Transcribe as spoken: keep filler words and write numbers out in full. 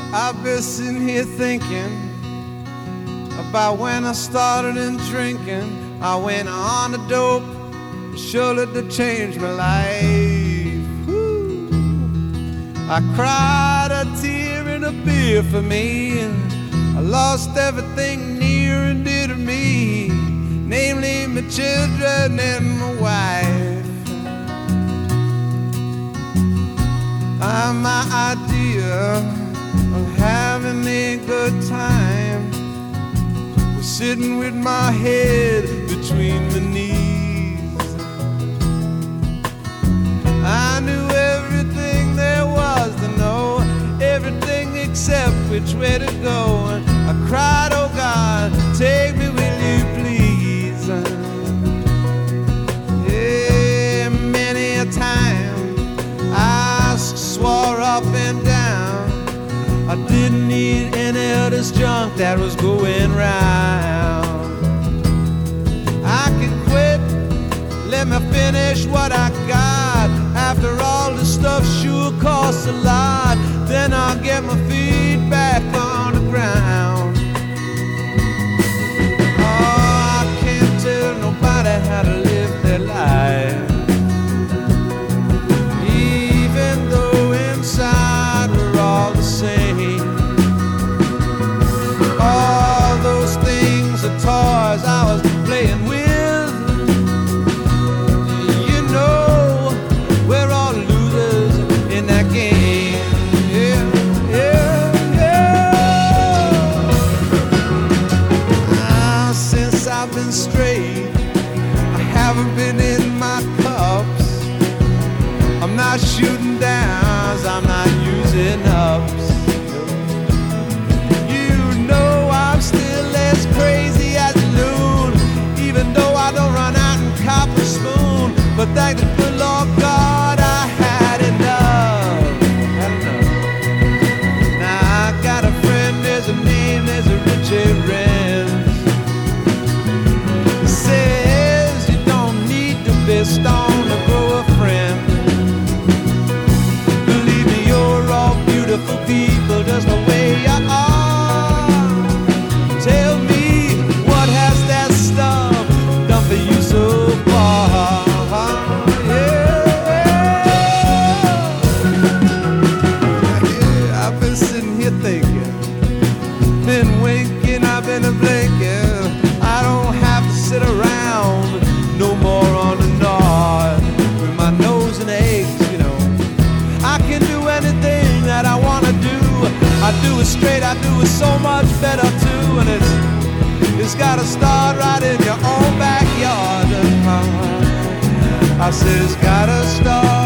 I've been sitting here thinking about when I started in drinking. I went on the dope, surely to change my life. Woo. I cried a tear and a beer for me. I lost everything near and dear to me, namely my children and my wife. I'm my idea of having a good time was sitting with my head between my knees. I knew everything there was to know, everything except which way to go. And I cried, oh God, take me, will you please? Yeah, many a time I swore up and down I didn't need any of this junk that was going round. I can quit, let me finish what I got. After all, this stuff sure costs a lot. Then I'll get my feet back on the ground. Oh, I can't tell nobody how to live their life, even though inside we're all the same. All those things are toys I was playing with. You know, we're all losers in that game. Yeah, yeah, yeah. Ah, since I've been straight, I haven't been in my cups. I'm not shooting downs, I'm not using ups. Still as crazy as a loon, even though I don't run out and cop a spoon. But thank the good Lord God, I had enough. Had enough. Now I got a friend, there's a name, there's a Richie Renz. He says you don't need to be stoned to grow a friend. Believe me, you're all beautiful people just the way you are. Tell me, what has that stuff done for you so far? Yeah, yeah. I've been sitting here thinking, been winking, I've been blinking. I don't have to sit around no more on the north with my nose in eggs, you know. I can do anything that I want to do. I do it straight, I do it so much better too. And it's, it's gotta start right in your own backyard. I said it's gotta start